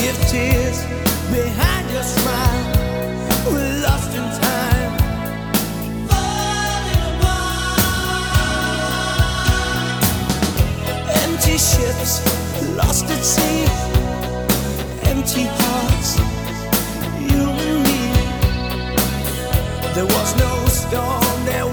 If tears behind your smile were lost in time, falling apart. Empty ships lost at sea, empty